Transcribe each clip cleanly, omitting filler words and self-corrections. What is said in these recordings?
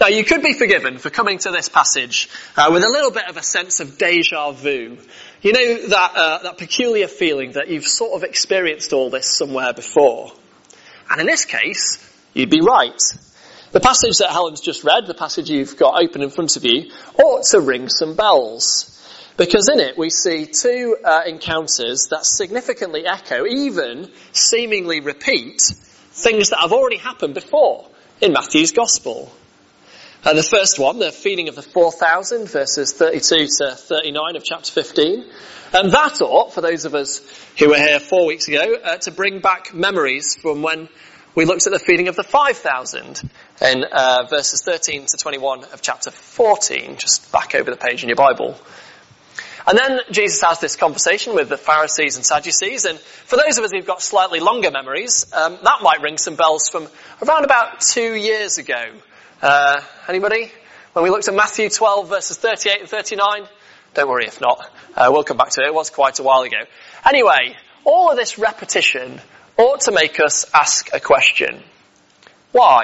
Now, you could be forgiven for coming to this passage with a little bit of a sense of déjà vu. You know, that peculiar feeling that you've sort of experienced all this somewhere before. And in this case, you'd be right. The passage that Helen's just read, the passage you've got open in front of you, ought to ring some bells. Because in it we see two encounters that significantly echo, even seemingly repeat, things that have already happened before in Matthew's Gospel. The first one, the feeding of the 4,000, verses 32 to 39 of chapter 15. And that ought, for those of us who were here 4 weeks ago, to bring back memories from when we looked at the feeding of the 5,000 in verses 13 to 21 of chapter 14, just back over the page in your Bible. And then Jesus has this conversation with the Pharisees and Sadducees, and for those of us who've got slightly longer memories, that might ring some bells from around about 2 years ago. Anybody? When we looked at Matthew 12 verses 38 and 39? Don't worry if not. We'll come back to it. It was quite a while ago. Anyway, all of this repetition ought to make us ask a question. Why?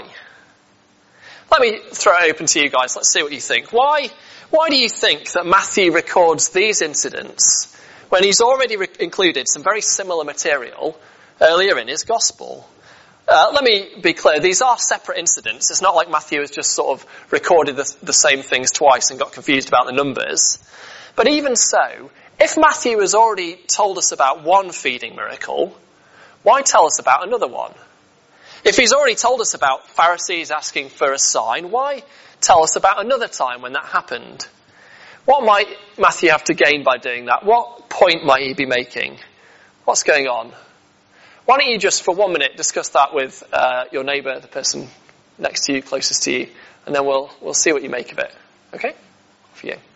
Let me throw it open to you guys. Let's see what you think. Why do you think that Matthew records these incidents when he's already included some very similar material earlier in his Gospel? Let me be clear, these are separate incidents. It's not like Matthew has just sort of recorded the same things twice and got confused about the numbers. But even so, if Matthew has already told us about one feeding miracle, why tell us about another one? If he's already told us about Pharisees asking for a sign, why tell us about another time when that happened? What might Matthew have to gain by doing that? What point might he be making? What's going on? Why don't you just for 1 minute discuss that with your neighbour, the person next to you, closest to you, and then we'll see what you make of it. Okay? For you.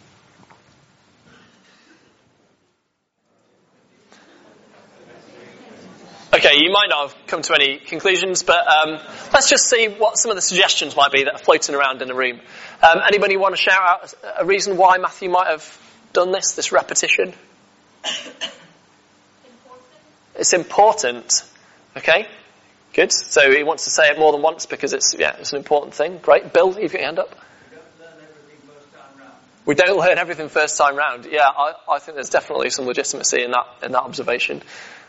Okay, you might not have come to any conclusions, but let's just see what some of the suggestions might be that are floating around in the room. Anybody want to shout out a reason why Matthew might have done this repetition? It's important. Okay, good. So he wants to say it more than once because it's an important thing. Great. Bill, you've got your hand up. We don't learn everything first time round. Yeah, I think there's definitely some legitimacy in that observation.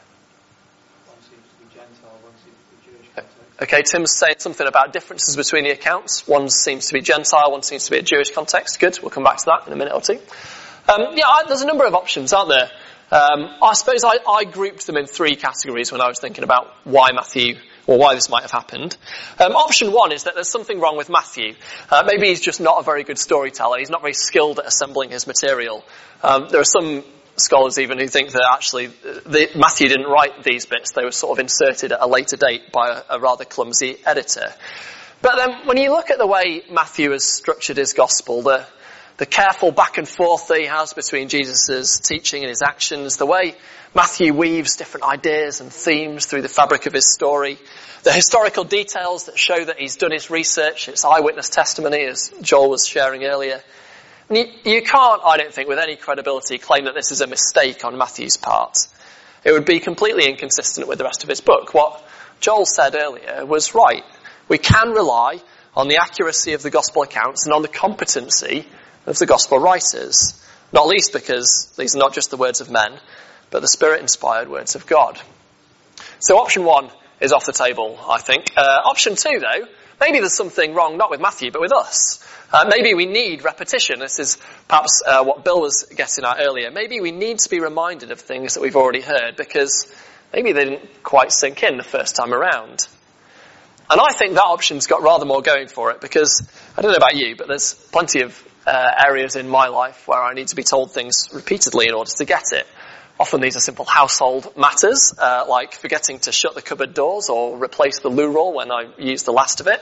Okay, Tim's saying something about differences between the accounts. One seems to be Gentile, one seems to be a Jewish context. Good, we'll come back to that in a minute or two. There's a number of options, aren't there? I suppose I grouped them in 3 categories when I was thinking about why this might have happened. Option 1 is that there's something wrong with Matthew. Maybe he's just not a very good storyteller. He's not very skilled at assembling his material. There are some scholars even who think that actually Matthew didn't write these bits. They were sort of inserted at a later date by a rather clumsy editor. But then when you look at the way Matthew has structured his gospel, the careful back and forth that he has between Jesus' teaching and his actions, the way Matthew weaves different ideas and themes through the fabric of his story, the historical details that show that he's done his research, it's eyewitness testimony, as Joel was sharing earlier. You can't, I don't think, with any credibility claim that this is a mistake on Matthew's part. It would be completely inconsistent with the rest of his book. What Joel said earlier was right. We can rely on the accuracy of the gospel accounts and on the competency of the gospel writers, not least because these are not just the words of men, but the Spirit-inspired words of God. So option 1 is off the table, I think. Option 2, though, maybe there's something wrong, not with Matthew, but with us. Maybe we need repetition. This is perhaps what Bill was getting at earlier. Maybe we need to be reminded of things that we've already heard because maybe they didn't quite sink in the first time around. And I think that option's got rather more going for it because, I don't know about you, but there's plenty of areas in my life where I need to be told things repeatedly in order to get it. Often these are simple household matters, like forgetting to shut the cupboard doors or replace the loo roll when I use the last of it.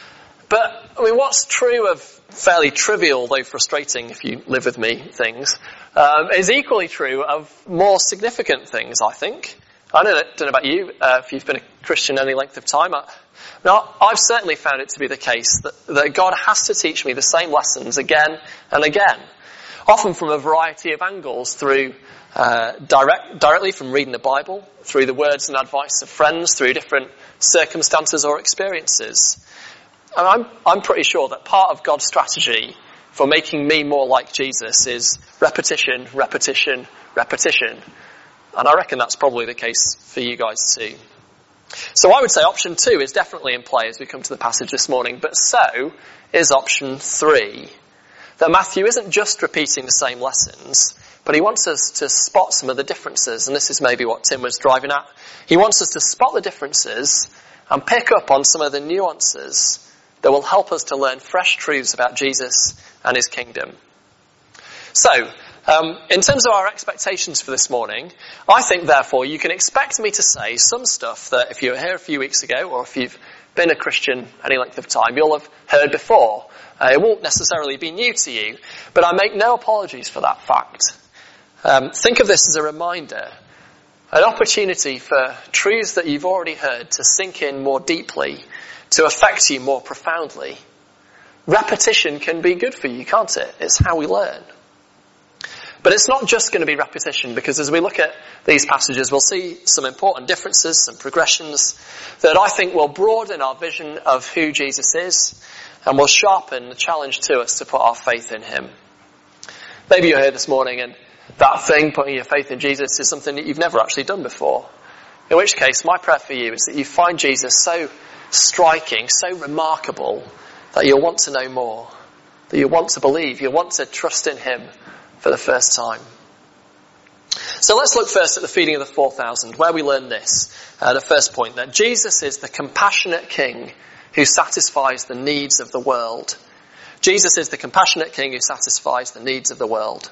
But, what's true of fairly trivial, though frustrating if you live with me, things, is equally true of more significant things, I think. I don't know about you, if you've been a Christian any length of time. I've certainly found it to be the case that God has to teach me the same lessons again and again, often from a variety of angles, through directly from reading the Bible, through the words and advice of friends, through different circumstances or experiences. I'm pretty sure that part of God's strategy for making me more like Jesus is repetition, repetition, repetition. And I reckon that's probably the case for you guys too. So I would say option 2 is definitely in play as we come to the passage this morning, but so is option 3. That Matthew isn't just repeating the same lessons, but he wants us to spot some of the differences, and this is maybe what Tim was driving at. He wants us to spot the differences and pick up on some of the nuances that will help us to learn fresh truths about Jesus and his kingdom. So, in terms of our expectations for this morning, I think, therefore, you can expect me to say some stuff that if you were here a few weeks ago, or if you've been a Christian any length of time, you'll have heard before. It won't necessarily be new to you, but I make no apologies for that fact. Think of this as a reminder, an opportunity for truths that you've already heard to sink in more deeply, to affect you more profoundly. Repetition can be good for you, can't it? It's how we learn. But it's not just going to be repetition, because as we look at these passages, we'll see some important differences, some progressions that I think will broaden our vision of who Jesus is and will sharpen the challenge to us to put our faith in him. Maybe you're here this morning and that thing, putting your faith in Jesus, is something that you've never actually done before. In which case, my prayer for you is that you find Jesus so striking, so remarkable, that you'll want to know more, that you'll want to believe, you'll want to trust in him for the first time. So let's look first at the feeding of the 4,000, where we learn this, the first point, that Jesus is the compassionate king who satisfies the needs of the world. Jesus is the compassionate king who satisfies the needs of the world.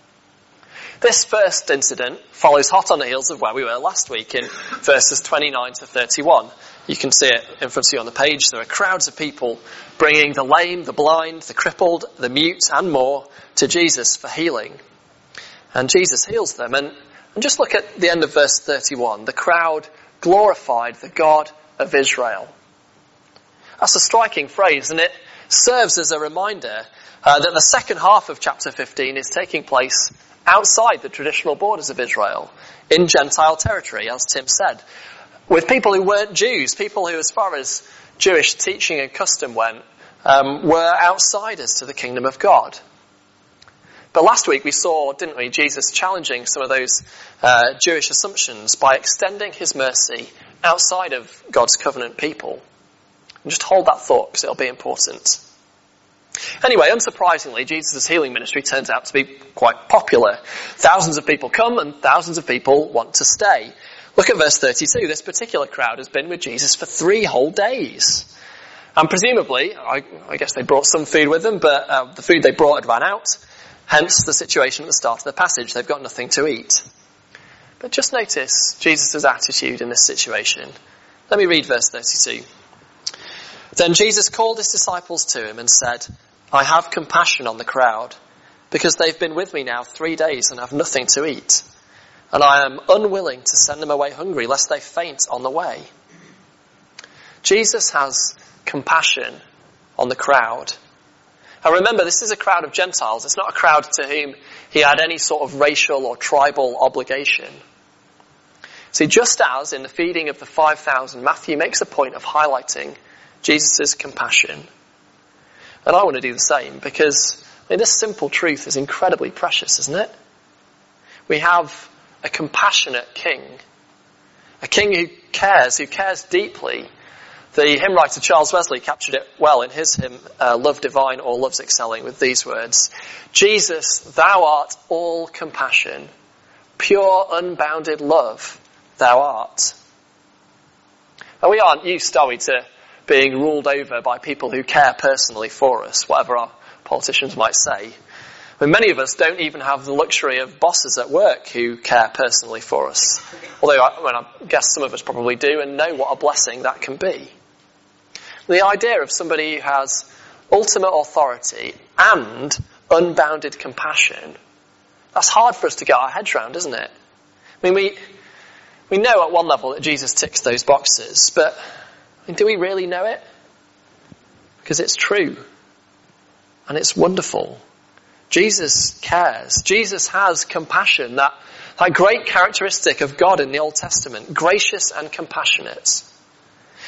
This first incident follows hot on the heels of where we were last week in verses 29 to 31. You can see it in front of you on the page. There are crowds of people bringing the lame, the blind, the crippled, the mute and more to Jesus for healing. And Jesus heals them. And just look at the end of verse 31. The crowd glorified the God of Israel. That's a striking phrase, and it serves as a reminder that the second half of chapter 15 is taking place outside the traditional borders of Israel, in Gentile territory, as Tim said, with people who weren't Jews, people who, as far as Jewish teaching and custom went, were outsiders to the kingdom of God. But last week we saw, didn't we, Jesus challenging some of those Jewish assumptions by extending his mercy outside of God's covenant people. And just hold that thought, because it'll be important. Anyway, unsurprisingly, Jesus' healing ministry turns out to be quite popular. Thousands of people come and thousands of people want to stay. Look at verse 32. This particular crowd has been with Jesus for 3 whole days. And presumably, I guess they brought some food with them, but the food they brought had run out. Hence the situation at the start of the passage. They've got nothing to eat. But just notice Jesus' attitude in this situation. Let me read verse 32. Then Jesus called his disciples to him and said, I have compassion on the crowd, because they've been with me now 3 days and have nothing to eat. And I am unwilling to send them away hungry, lest they faint on the way. Jesus has compassion on the crowd. And remember, this is a crowd of Gentiles. It's not a crowd to whom he had any sort of racial or tribal obligation. See, just as in the feeding of the 5,000, Matthew makes a point of highlighting Jesus' compassion. And I want to do the same, because this simple truth is incredibly precious, isn't it? We have a compassionate king. A king who cares deeply. The hymn writer Charles Wesley captured it well in his hymn, Love Divine or Love's Excelling, with these words. Jesus, thou art all compassion. Pure, unbounded love, thou art. And we aren't used, are we, to being ruled over by people who care personally for us, whatever our politicians might say. I mean, many of us don't even have the luxury of bosses at work who care personally for us. Although I guess some of us probably do and know what a blessing that can be. The idea of somebody who has ultimate authority and unbounded compassion, that's hard for us to get our heads around, isn't it? I mean, we know at one level that Jesus ticks those boxes, but do we really know it? Because it's true. And it's wonderful. Jesus cares. Jesus has compassion. That great characteristic of God in the Old Testament. Gracious and compassionate.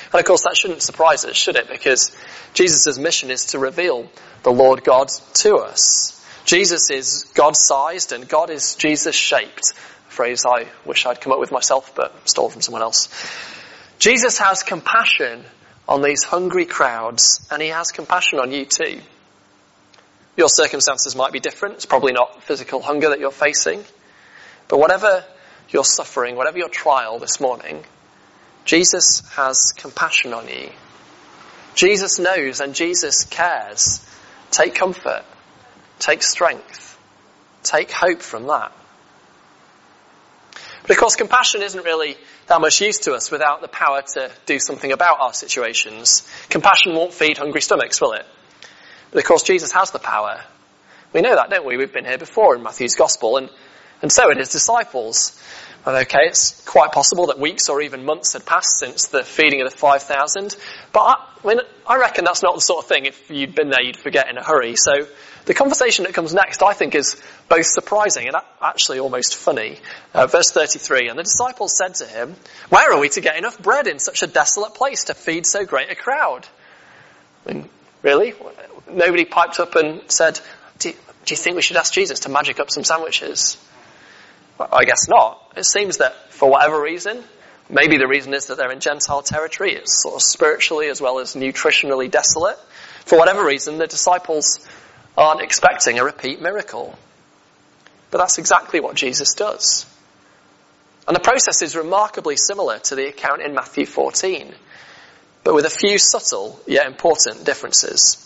And of course that shouldn't surprise us, should it? Because Jesus' mission is to reveal the Lord God to us. Jesus is God-sized and God is Jesus-shaped. A phrase I wish I'd come up with myself, but stole from someone else. Jesus has compassion on these hungry crowds, and he has compassion on you too. Your circumstances might be different. It's probably not physical hunger that you're facing. But whatever you're suffering, whatever your trial this morning, Jesus has compassion on you. Jesus knows and Jesus cares. Take comfort. Take strength. Take hope from that. But of course, compassion isn't really that much use to us without the power to do something about our situations. Compassion won't feed hungry stomachs, will it? But of course, Jesus has the power. We know that, don't we? We've been here before in Matthew's Gospel, and so had his disciples. And okay, it's quite possible that weeks or even months had passed since the feeding of the 5,000. But I reckon that's not the sort of thing, if you'd been there, you'd forget in a hurry. So the conversation that comes next, I think, is both surprising and actually almost funny. Verse 33, and the disciples said to him, "Where are we to get enough bread in such a desolate place to feed so great a crowd?" I mean, really? Nobody piped up and said, do you think we should ask Jesus to magic up some sandwiches? Well, I guess not. It seems that for whatever reason, maybe the reason is that they're in Gentile territory, it's sort of spiritually as well as nutritionally desolate. For whatever reason, the disciples aren't expecting a repeat miracle. But that's exactly what Jesus does. And the process is remarkably similar to the account in Matthew 14, but with a few subtle yet important differences.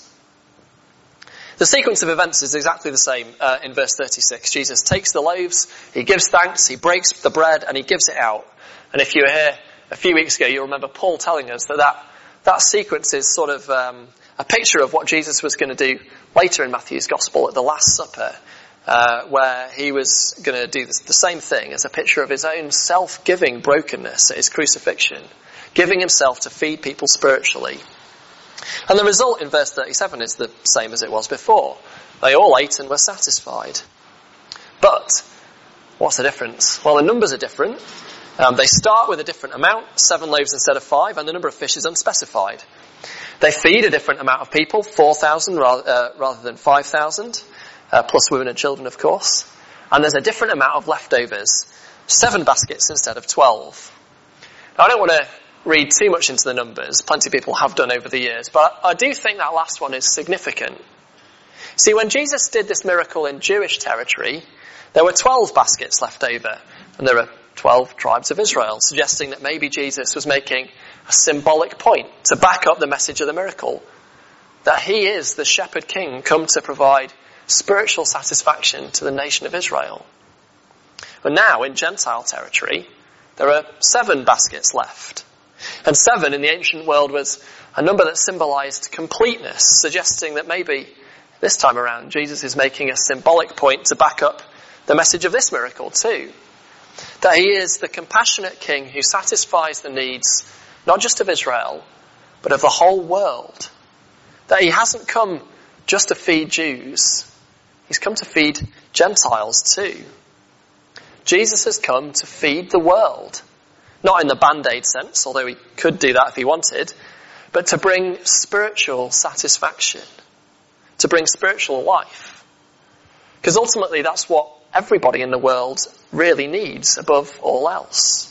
The sequence of events is exactly the same in verse 36. Jesus takes the loaves, he gives thanks, he breaks the bread, and he gives it out. And if you were here a few weeks ago, you'll remember Paul telling us that sequence is sort of a picture of what Jesus was going to do later in Matthew's Gospel at the Last Supper, where he was going to do the same thing as a picture of his own self-giving brokenness at his crucifixion, giving himself to feed people spiritually. And the result in verse 37 is the same as it was before. They all ate and were satisfied. But what's the difference? Well, the numbers are different. They start with a different amount, 7 loaves instead of 5, and the number of fish is unspecified. They feed a different amount of people, 4,000 rather than 5,000, plus women and children, of course. And there's a different amount of leftovers, 7 baskets instead of 12. Now, I don't want to read too much into the numbers. Plenty of people have done over the years. But I do think that last one is significant. See, when Jesus did this miracle in Jewish territory, there were 12 baskets left over. And there are 12 tribes of Israel, suggesting that maybe Jesus was making a symbolic point to back up the message of the miracle. That he is the shepherd king come to provide spiritual satisfaction to the nation of Israel. But now, in Gentile territory, there are 7 baskets left. And 7 in the ancient world was a number that symbolized completeness, suggesting that maybe this time around Jesus is making a symbolic point to back up the message of this miracle too. That he is the compassionate king who satisfies the needs not just of Israel, but of the whole world. That he hasn't come just to feed Jews. He's come to feed Gentiles too. Jesus has come to feed the world. Not in the Band-Aid sense, although he could do that if he wanted, but to bring spiritual satisfaction, to bring spiritual life. Because ultimately that's what everybody in the world really needs above all else.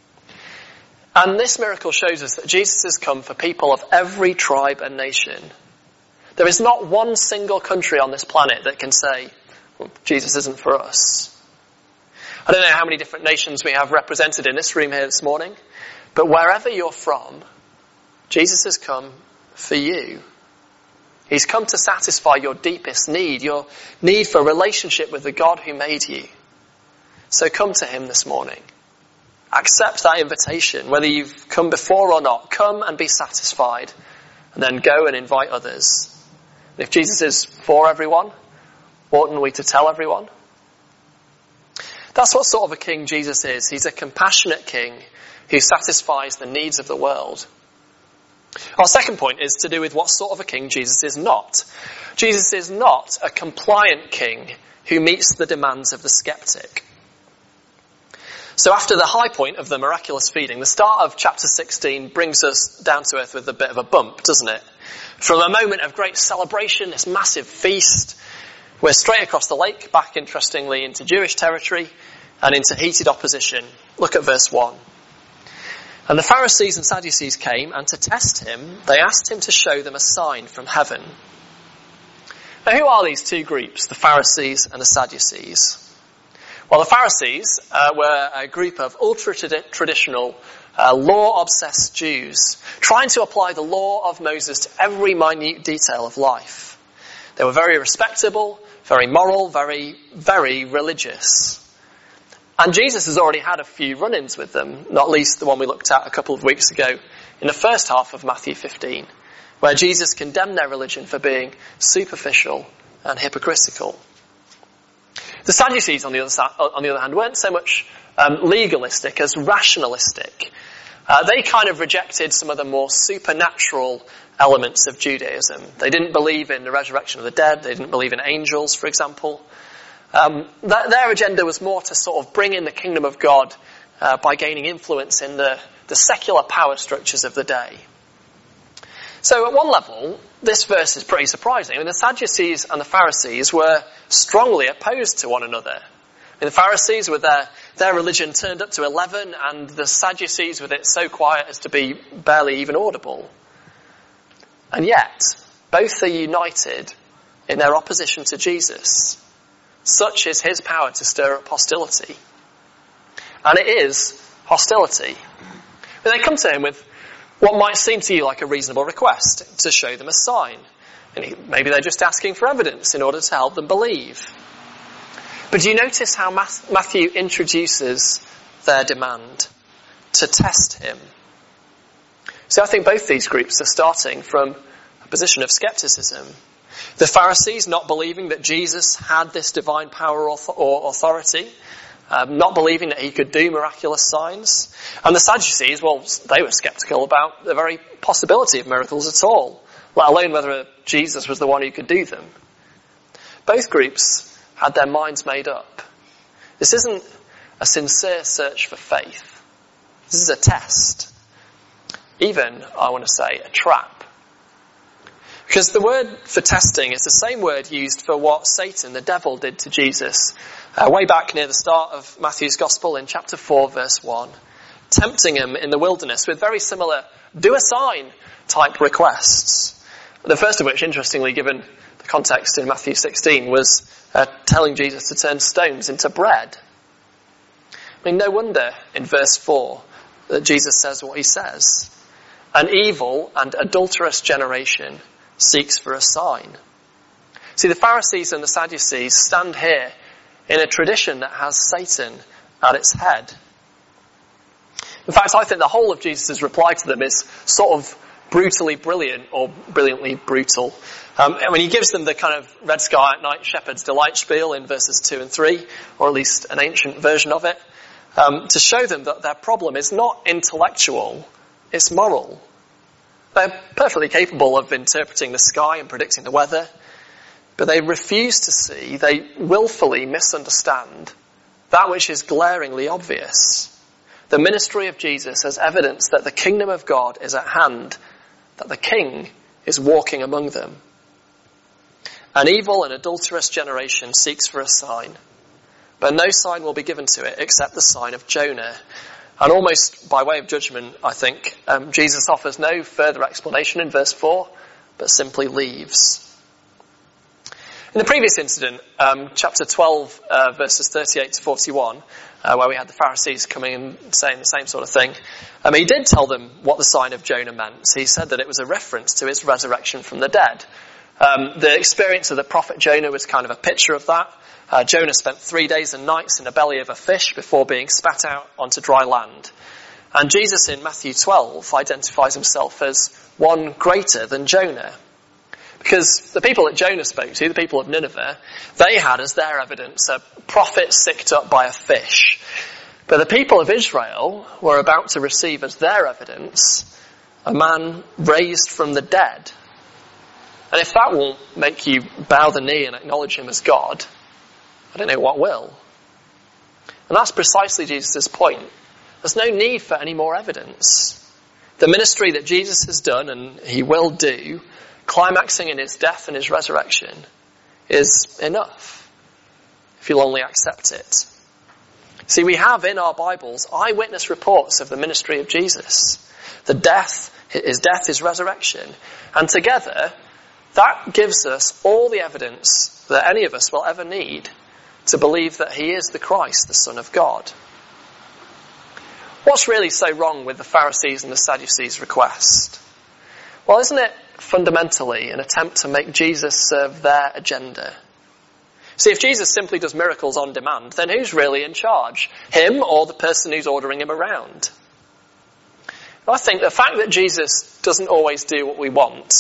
And this miracle shows us that Jesus has come for people of every tribe and nation. There is not one single country on this planet that can say, well, Jesus isn't for us. I don't know how many different nations we have represented in this room here this morning, but wherever you're from, Jesus has come for you. He's come to satisfy your deepest need, your need for a relationship with the God who made you. So come to him this morning. Accept that invitation, whether you've come before or not. Come and be satisfied, and then go and invite others. And if Jesus is for everyone, oughtn't we to tell everyone? That's what sort of a king Jesus is. He's a compassionate king who satisfies the needs of the world. Our second point is to do with what sort of a king Jesus is not. Jesus is not a compliant king who meets the demands of the skeptic. So after the high point of the miraculous feeding, the start of chapter 16 brings us down to earth with a bit of a bump, doesn't it? From a moment of great celebration, this massive feast, we're straight across the lake, back interestingly into Jewish territory and into heated opposition. Look at verse 1. And the Pharisees and Sadducees came, and to test him, they asked him to show them a sign from heaven. Now, who are these two groups, the Pharisees and the Sadducees? Well, the Pharisees were a group of ultra-traditional, law-obsessed Jews, trying to apply the law of Moses to every minute detail of life. They were very respectable, very moral, very, very religious. And Jesus has already had a few run-ins with them, not least the one we looked at a couple of weeks ago in the first half of Matthew 15, where Jesus condemned their religion for being superficial and hypocritical. The Sadducees, on the other hand, weren't so much legalistic as rationalistic. They kind of rejected some of the more supernatural elements of Judaism. They didn't believe in the resurrection of the dead. They didn't believe in angels, for example. Their agenda was more to sort of bring in the kingdom of God by gaining influence in the secular power structures of the day. So at one level, this verse is pretty surprising. I mean, the Sadducees and the Pharisees were strongly opposed to one another. I mean, the Pharisees with their religion turned up to 11, and the Sadducees with it so quiet as to be barely even audible. And yet, both are united in their opposition to Jesus. Such is his power to stir up hostility. And it is hostility. But they come to him with what might seem to you like a reasonable request, to show them a sign. And maybe they're just asking for evidence in order to help them believe. But do you notice how Matthew introduces their demand? To test him. So I think both these groups are starting from a position of skepticism. The Pharisees not believing that Jesus had this divine power or authority, not believing that he could do miraculous signs. And the Sadducees, well, they were sceptical about the very possibility of miracles at all, let alone whether Jesus was the one who could do them. Both groups had their minds made up. This isn't a sincere search for faith. This is a test. Even, I want to say, a trap. Because the word for testing is the same word used for what Satan, the devil, did to Jesus way back near the start of Matthew's Gospel in chapter 4, verse 1, tempting him in the wilderness with very similar do a sign type requests. The first of which, interestingly, given the context in Matthew 16, was telling Jesus to turn stones into bread. I mean, no wonder in verse 4 that Jesus says what he says. An evil and adulterous generation seeks for a sign. See, the Pharisees and the Sadducees stand here in a tradition that has Satan at its head. In fact, I think the whole of Jesus' reply to them is sort of brutally brilliant or brilliantly brutal. He gives them the kind of Red Sky at Night Shepherd's Delight spiel in verses 2 and 3, or at least an ancient version of it, to show them that their problem is not intellectual, it's moral. They're perfectly capable of interpreting the sky and predicting the weather, but they refuse to see, they willfully misunderstand that which is glaringly obvious. The ministry of Jesus as evidence that the kingdom of God is at hand, that the king is walking among them. An evil and adulterous generation seeks for a sign, but no sign will be given to it except the sign of Jonah. And almost by way of judgment, I think, Jesus offers no further explanation in verse 4, but simply leaves. In the previous incident, chapter 12, verses 38 to 41, where we had the Pharisees coming and saying the same sort of thing, he did tell them what the sign of Jonah meant. He said that it was a reference to his resurrection from the dead. The experience of the prophet Jonah was kind of a picture of that. Jonah spent 3 days and nights in the belly of a fish before being spat out onto dry land. And Jesus in Matthew 12 identifies himself as one greater than Jonah. Because the people that Jonah spoke to, the people of Nineveh, they had as their evidence a prophet sicked up by a fish. But the people of Israel were about to receive as their evidence a man raised from the dead. And if that won't make you bow the knee and acknowledge him as God, I don't know what will. And that's precisely Jesus' point. There's no need for any more evidence. The ministry that Jesus has done, and he will do, climaxing in his death and his resurrection, is enough, if you'll only accept it. See, we have in our Bibles eyewitness reports of the ministry of Jesus. His death, his resurrection. And together, that gives us all the evidence that any of us will ever need to believe that he is the Christ, the Son of God. What's really so wrong with the Pharisees and the Sadducees' request? Well, isn't it fundamentally an attempt to make Jesus serve their agenda? See, if Jesus simply does miracles on demand, then who's really in charge? Him or the person who's ordering him around? I think the fact that Jesus doesn't always do what we want,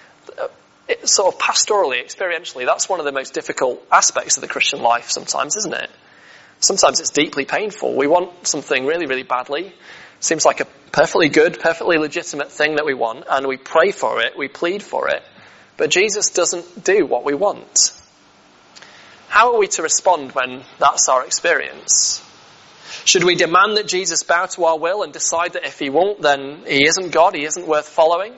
sort of pastorally, experientially, that's one of the most difficult aspects of the Christian life sometimes, isn't it? Sometimes it's deeply painful. We want something really, really badly. Seems like a perfectly good, perfectly legitimate thing that we want, and we pray for it, we plead for it. But Jesus doesn't do what we want. How are we to respond when that's our experience? Should we demand that Jesus bow to our will and decide that if he won't, then he isn't God, he isn't worth following?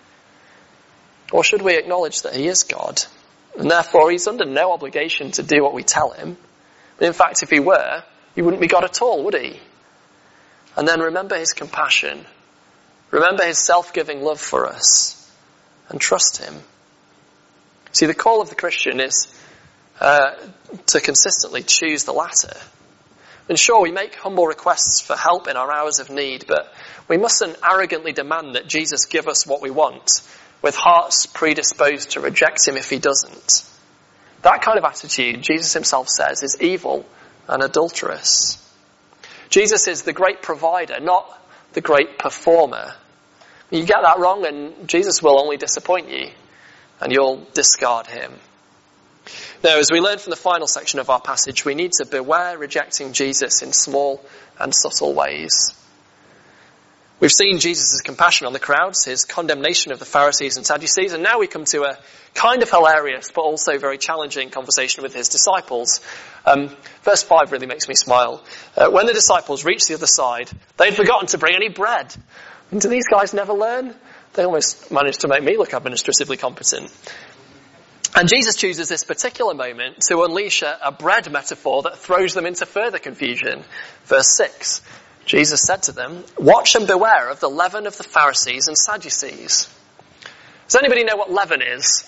Or should we acknowledge that he is God, and therefore he's under no obligation to do what we tell him? In fact, if he were, he wouldn't be God at all, would he? And then remember his compassion. Remember his self-giving love for us. And trust him. See, the call of the Christian is to consistently choose the latter. And sure, we make humble requests for help in our hours of need, but we mustn't arrogantly demand that Jesus give us what we want, with hearts predisposed to reject him if he doesn't. That kind of attitude, Jesus himself says, is evil and adulterous. Jesus is the great provider, not the great performer. You get that wrong and Jesus will only disappoint you, and you'll discard him. Now, as we learn from the final section of our passage, we need to beware rejecting Jesus in small and subtle ways. We've seen Jesus' compassion on the crowds, his condemnation of the Pharisees and Sadducees, and now we come to a kind of hilarious but also very challenging conversation with his disciples. Verse 5 really makes me smile. When the disciples reached the other side, they'd forgotten to bring any bread. And do these guys never learn? They almost managed to make me look administratively competent. And Jesus chooses this particular moment to unleash a bread metaphor that throws them into further confusion. Verse 6. Jesus said to them, "Watch and beware of the leaven of the Pharisees and Sadducees." Does anybody know what leaven is?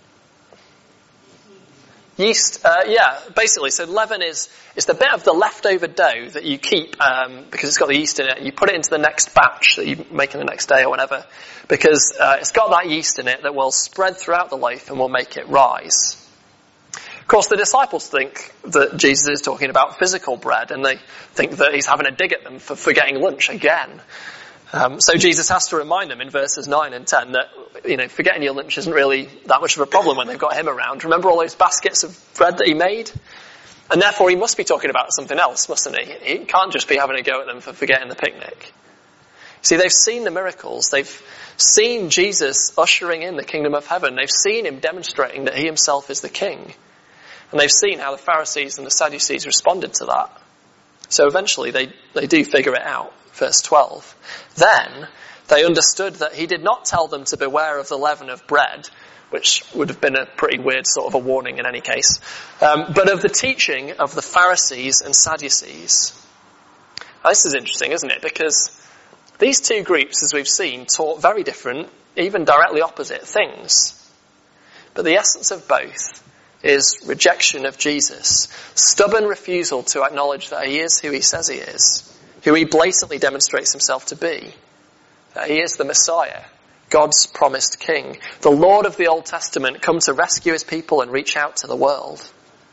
Yeast, basically. So leaven is the bit of the leftover dough that you keep, because it's got the yeast in it, and you put it into the next batch that you make in the next day or whatever, because it's got that yeast in it that will spread throughout the loaf and will make it rise. Of course, the disciples think that Jesus is talking about physical bread, and they think that he's having a dig at them for forgetting lunch again. So Jesus has to remind them in verses 9 and 10 that, forgetting your lunch isn't really that much of a problem when they've got him around. Remember all those baskets of bread that he made? And therefore he must be talking about something else, mustn't he? He can't just be having a go at them for forgetting the picnic. See, they've seen the miracles. They've seen Jesus ushering in the kingdom of heaven. They've seen him demonstrating that he himself is the king. And they've seen how the Pharisees and the Sadducees responded to that. So eventually they do figure it out. Verse 12. Then they understood that he did not tell them to beware of the leaven of bread, which would have been a pretty weird sort of a warning in any case, but of the teaching of the Pharisees and Sadducees. Now, this is interesting, isn't it? Because these two groups, as we've seen, taught very different, even directly opposite things. But the essence of both is rejection of Jesus, stubborn refusal to acknowledge that he is who he says he is, who he blatantly demonstrates himself to be, that he is the Messiah, God's promised king, the Lord of the Old Testament, come to rescue his people and reach out to the world.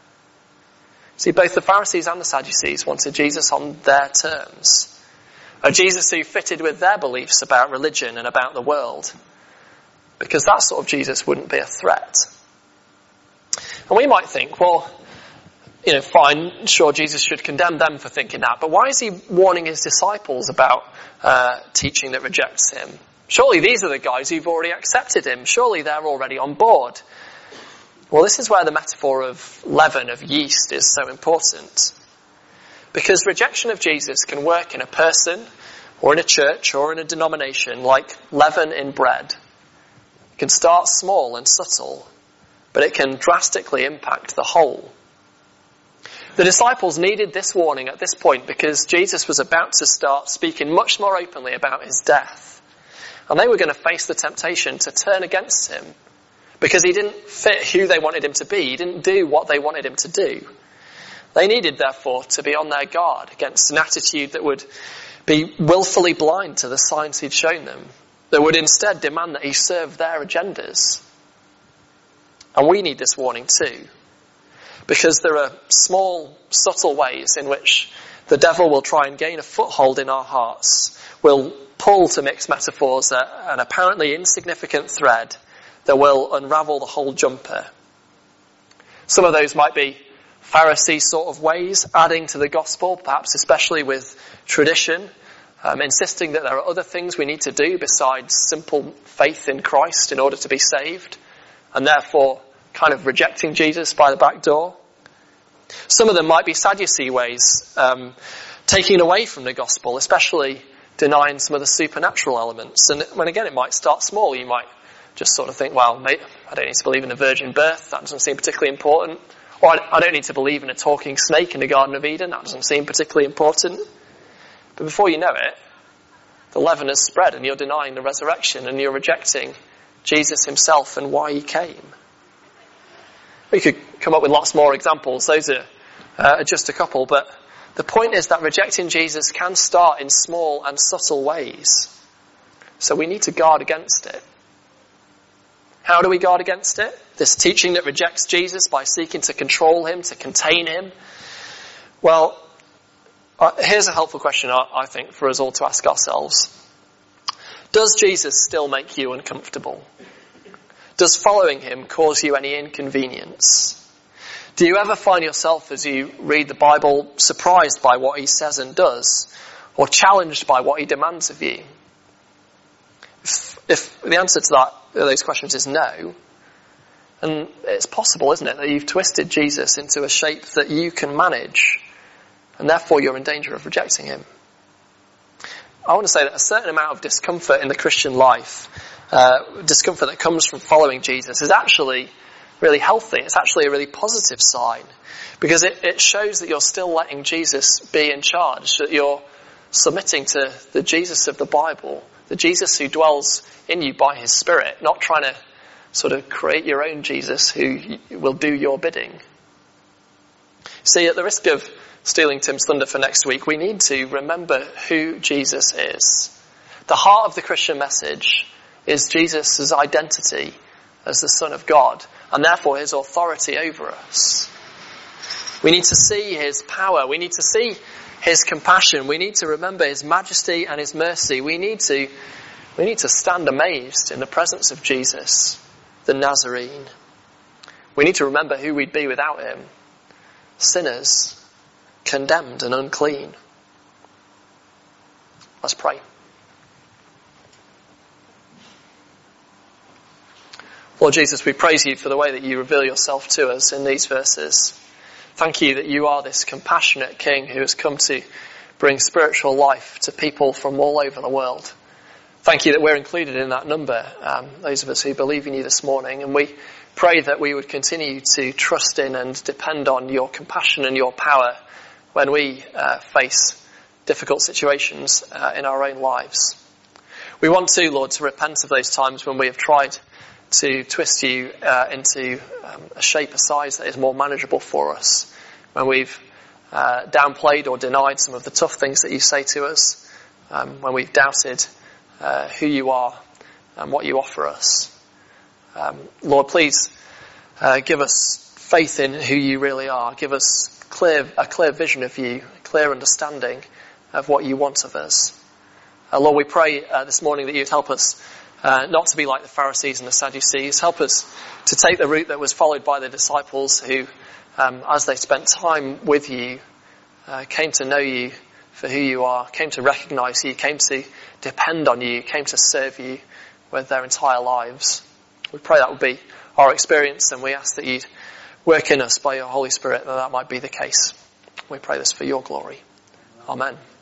See, both the Pharisees and the Sadducees wanted Jesus on their terms, a Jesus who fitted with their beliefs about religion and about the world, because that sort of Jesus wouldn't be a threat. And we might think, well, fine, sure, Jesus should condemn them for thinking that, but why is he warning his disciples about teaching that rejects him? Surely these are the guys who've already accepted him. Surely they're already on board. Well, this is where the metaphor of leaven, of yeast, is so important. Because rejection of Jesus can work in a person or in a church or in a denomination like leaven in bread. It can start small and subtle, but it can drastically impact the whole. The disciples needed this warning at this point because Jesus was about to start speaking much more openly about his death. And they were going to face the temptation to turn against him because he didn't fit who they wanted him to be. He didn't do what they wanted him to do. They needed, therefore, to be on their guard against an attitude that would be willfully blind to the signs he'd shown them, that would instead demand that he serve their agendas. And we need this warning too, because there are small, subtle ways in which the devil will try and gain a foothold in our hearts, will pull to mixed metaphors an apparently insignificant thread that will unravel the whole jumper. Some of those might be Pharisee sort of ways, adding to the gospel, perhaps especially with tradition, insisting that there are other things we need to do besides simple faith in Christ in order to be saved, and therefore kind of rejecting Jesus by the back door. Some of them might be Sadducee ways, taking away from the gospel, especially denying some of the supernatural elements. And when again, it might start small. You might just sort of think, well, mate, I don't need to believe in the virgin birth. That doesn't seem particularly important. Or I don't need to believe in a talking snake in the Garden of Eden. That doesn't seem particularly important. But before you know it, the leaven has spread and you're denying the resurrection and you're rejecting Jesus himself and why he came. We could come up with lots more examples. Those are just a couple. But the point is that rejecting Jesus can start in small and subtle ways. So we need to guard against it. How do we guard against it? This teaching that rejects Jesus by seeking to control him, to contain him. Well, here's a helpful question, I think, for us all to ask ourselves. Does Jesus still make you uncomfortable? Does following him cause you any inconvenience? Do you ever find yourself, as you read the Bible, surprised by what he says and does, or challenged by what he demands of you? If the answer to those questions is no, and it's possible, isn't it, that you've twisted Jesus into a shape that you can manage, and therefore you're in danger of rejecting him. I want to say that a certain amount of discomfort in the Christian life, discomfort that comes from following Jesus, is actually really healthy. It's actually a really positive sign, because it shows that you're still letting Jesus be in charge, that you're submitting to the Jesus of the Bible, the Jesus who dwells in you by his Spirit, not trying to sort of create your own Jesus who will do your bidding. See, at the risk of stealing Tim's thunder for next week, we need to remember who Jesus is. The heart of the Christian message is Jesus' identity as the Son of God, and therefore his authority over us. We need to see his power. We need to see his compassion. We need to remember his majesty and his mercy. We need to stand amazed in the presence of Jesus, the Nazarene. We need to remember who we'd be without him. Sinners, condemned and unclean. Let's pray. Lord Jesus, we praise you for the way that you reveal yourself to us in these verses. Thank you that you are this compassionate King who has come to bring spiritual life to people from all over the world. Thank you that we're included in that number, those of us who believe in you this morning, and we pray that we would continue to trust in and depend on your compassion and your power when we face difficult situations in our own lives. We want to, Lord, to repent of those times when we have tried to twist you into a shape, a size that is more manageable for us, when we've downplayed or denied some of the tough things that you say to us, when we've doubted who you are and what you offer us. Lord, please give us faith in who you really are. Give us a clear vision of you, a clear understanding of what you want of us. Lord, we pray this morning that you'd help us not to be like the Pharisees and the Sadducees. Help us to take the route that was followed by the disciples who, as they spent time with you, came to know you for who you are, came to recognise you, came to depend on you, came to serve you with their entire lives. We pray that would be our experience, and we ask that you'd work in us by your Holy Spirit that might be the case. We pray this for your glory. Amen.